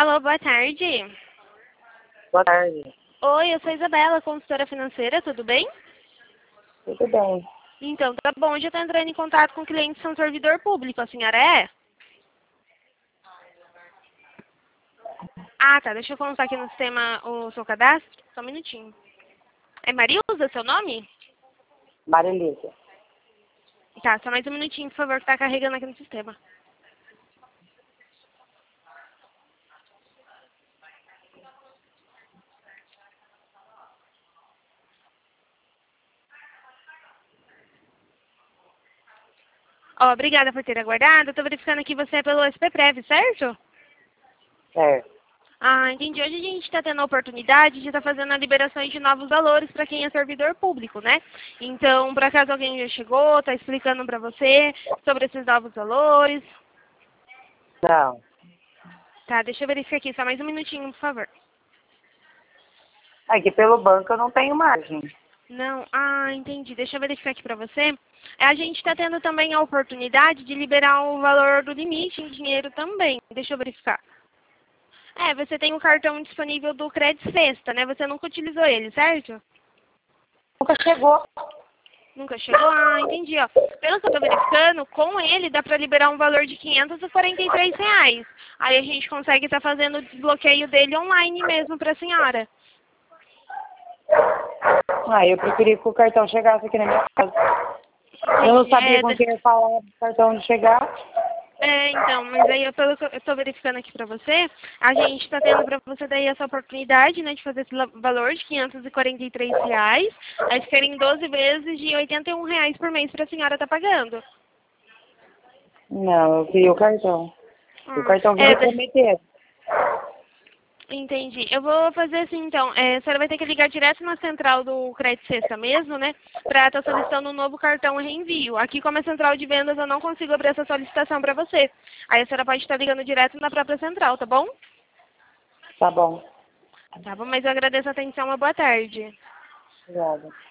Alô, boa tarde. Boa tarde. Oi, eu sou a Isabela, consultora financeira, tudo bem? Tudo bem. Então, tá bom, hoje eu tô entrando em contato com clientes que são servidor público, a senhora é? Ah, tá, deixa eu colocar aqui no sistema o seu cadastro, só um minutinho. É Marilza seu nome? Marilisa. Tá, só mais um minutinho, por favor, que tá carregando aqui no sistema. Ó, obrigada por ter aguardado. Eu tô verificando aqui você é pelo SPPrev, certo? Certo. Ah, entendi. Hoje a gente está tendo a oportunidade de estar fazendo a liberação de novos valores para quem é servidor público, né? Então, por acaso alguém já chegou, está explicando para você sobre esses novos valores? Não. Tá, deixa eu verificar aqui, só mais um minutinho, por favor. Aqui pelo banco eu não tenho margem. Não, entendi. Deixa eu verificar aqui para você. A gente está tendo também a oportunidade de liberar o valor do limite em dinheiro também. Deixa eu verificar. Você tem o cartão disponível do Credit Sexta, né? Você nunca utilizou ele, certo? Nunca chegou. Nunca chegou? Ah, entendi, ó. Pelo que eu tô verificando, com ele dá pra liberar um valor de R$ 543. Aí a gente consegue estar fazendo o desbloqueio dele online mesmo pra senhora. Eu preferi que o cartão chegasse aqui na minha casa. Eu não sabia com quem eu ia falar do cartão de chegar. Então, mas aí pelo que eu tô verificando aqui pra você, a gente tá tendo pra você daí essa oportunidade, né, de fazer esse valor de R$ 543. Aí ficaria em 12 vezes de R$ 81 por mês pra senhora tá pagando. Não, eu queria o cartão. O cartão veio prometer. Entendi. Eu vou fazer assim, então. A senhora vai ter que ligar direto na central do Credit Sexta mesmo, né? Pra estar solicitando um novo cartão reenvio. Aqui, como é central de vendas, eu não consigo abrir essa solicitação pra você. Aí a senhora pode estar ligando direto na própria central, tá bom? Tá bom. Tá bom, mas eu agradeço a atenção. Uma boa tarde. Obrigada.